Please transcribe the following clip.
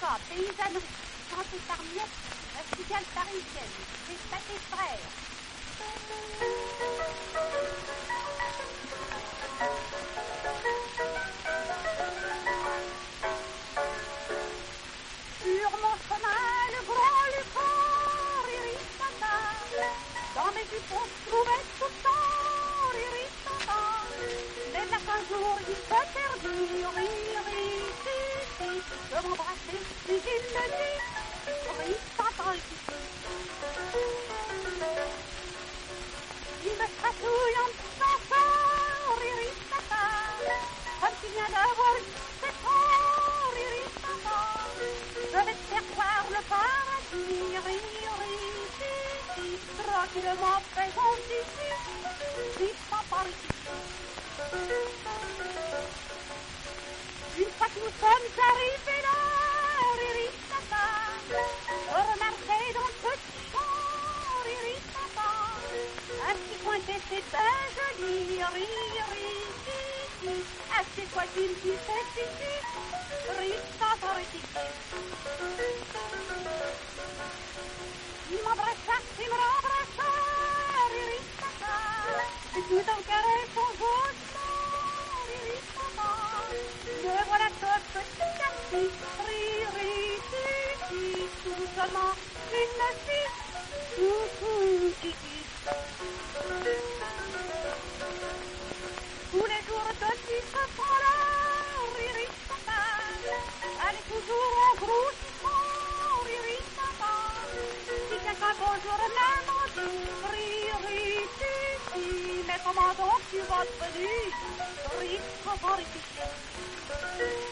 Cinéma, paysannerie, santé par miette, la cigale parisienne, les pâtés frères. Sur mon chemin, le grand Lucor, irisata, dans mes jupons se trouvait tout le temps, irisata. Mais là qu'un jour il se perdit, de m'embrasser, puis il me dit, irisata, il me chatouille en petit sort, irisata, comme s'il vient d'avoir eu 7 ans, irisata. Je vais te faire voir le paradis, tranquillement faisons ici, vite par ici. Une fois que nous sommes arrivés là, Ririsata, je remarquai dans le petit champ, Ririsata, un petit coin c'était bien joli, Riri, assez quoi qu'il me disait ici, Ririsata, il m'embrassa, il me rembrassa, Ririsata, et tout en caressant gauchement, Ririsata, me voilà tout petit à petit, Riri, tout seulement une fille, kiki. Tous les jours depuis ce temps-là, Ririsata, elle est toujours en grossissant, Ririsata. Si quelqu'un bonjour maman dit, Riri, mais comment donc tu vas devenir, Ririsata,